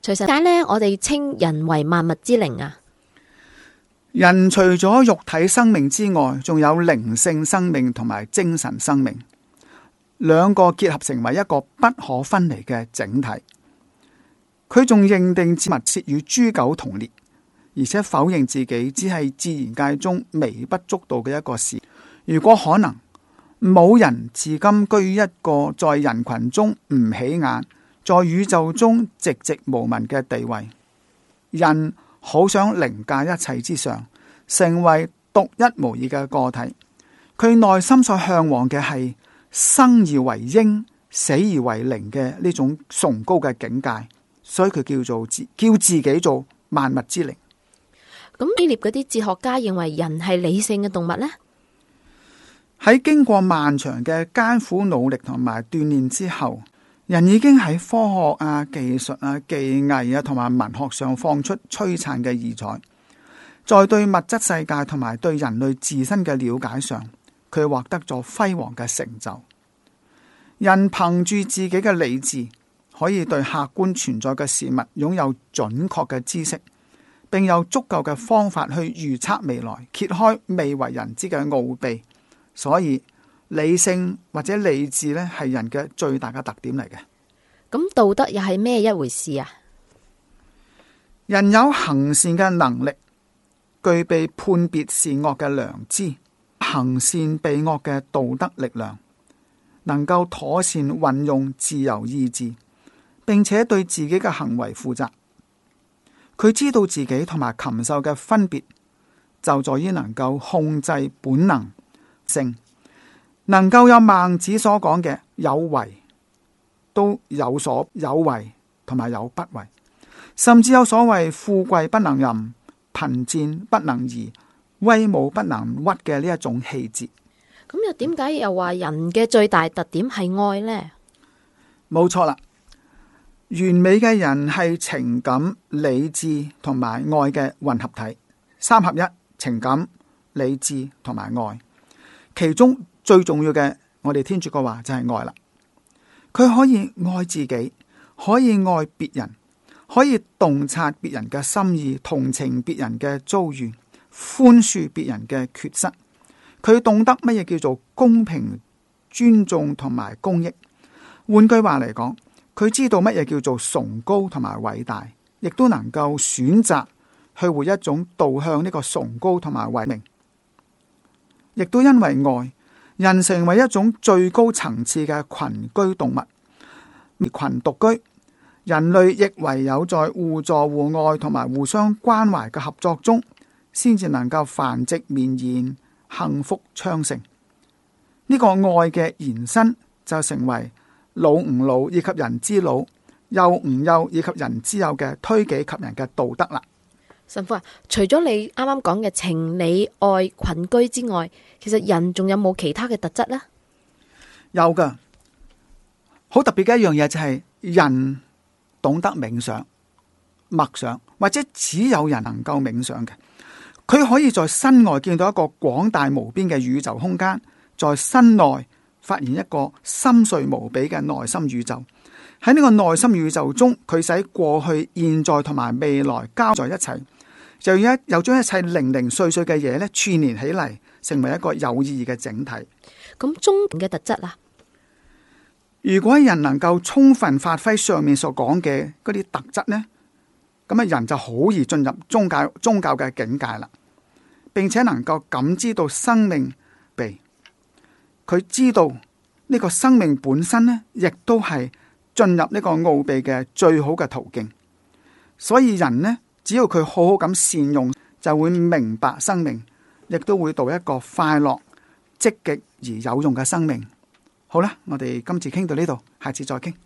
除實解呢，我哋稱人為萬物之靈啊。 人除咗肉體生命之外，仲有靈性生命同埋精神生命，兩個結合成為一個不可分離嘅整體。佢仲認定密切與豬狗同列，而且否認自己只係自然界中微不足道嘅一個事。如果可能，冇人至今居於一個在人群中唔起眼，在宇宙中寂寂無聞嘅地位。人好想凌駕一切之上，成為獨一無二嘅個體。佢內心所向往嘅係生而為鷹，死而為靈嘅呢種崇高嘅境界，所以佢叫自己做萬物之靈。 咁希臘嗰啲哲學家認為人係理性嘅動物呢？ 喺經過漫長嘅艱苦努力同埋鍛煉之後，人已經喺科學啊、技術啊、技藝啊同埋文學上放出璀璨嘅異彩。在對物質世界同埋對人類自身嘅了解上，佢獲得咗輝煌嘅成就。人憑住自己嘅理智，可以對客觀存在嘅事物擁有準確嘅知識，並有足夠嘅方法去預測未來，揭開未為人知嘅奧秘。所以理性或者理智呢，係人嘅最大嘅特點嚟嘅。 咁道德又係咩一回事啊？ 人有行善嘅能力，具備判別善惡嘅良知，行善避惡嘅道德力量，能夠妥善運用自由意志，並且對自己嘅行為負責。佢知道自己同埋禽獸嘅分別，就在於能夠控制本能性，能夠有孟子所講嘅有為，都有所有為同埋有不為，甚至有所謂富貴不能淫，貧賤不能移，威武不能屈嘅呢一種氣節。 咁又點解又話人嘅最大特點係愛呢？ 冇錯啦，完美嘅人係情感、理智同埋愛嘅混合體，三合一，情感、理智同埋愛。其中最重要嘅，我哋天主嘅話就係愛啦。佢可以愛自己，可以愛別人，可以洞察別人嘅心意，同情別人嘅遭遇，寬恕別人嘅缺失。佢懂得乜嘢叫做公平、尊重同埋公益。換句話嚟講，佢知道乜嘢叫做崇高同埋偉大，亦都能夠選擇去活一種導向呢個崇高同埋偉明。亦都因為愛，人成為一種最高層次嘅群居動物。而群獨居，人類亦唯有在互助互愛同埋互相關懷嘅合作中，先至能夠繁殖綿延、幸福昌盛。呢個愛嘅延伸就成為老吾老以及人之老，幼吾幼以及人之幼嘅推己及人嘅道德啦。 神父啊，除咗你啱啱講嘅情理愛群居之外，其實人仲有冇其他嘅特質呢？ 有噶，好特別嘅一樣嘢就係人懂得冥想、默想，或者只有人能夠冥想嘅。佢可以在身外見到一個廣大無邊嘅宇宙空間，在身內發現一個深邃無比嘅內心宇宙。喺呢個內心宇宙中，佢使過去、現在同埋未來交在一齊，又將一切零零碎碎嘅嘢咧串聯起嚟，成為一個有意義嘅整體。 咁中嘅特質啊， 如果人能夠充分發揮上面所講嘅嗰啲特質呢，咁啊人就好易進入宗教嘅境界啦，並且能夠感知到生命被佢知道呢個生命本身呢，亦都係進入呢個奧秘嘅最好嘅途徑。所以人呢，只要佢好好咁善用，就會明白生命，亦都會度一個快樂、積極而有用嘅生命。好啦，我哋今次傾到呢度，下次再傾。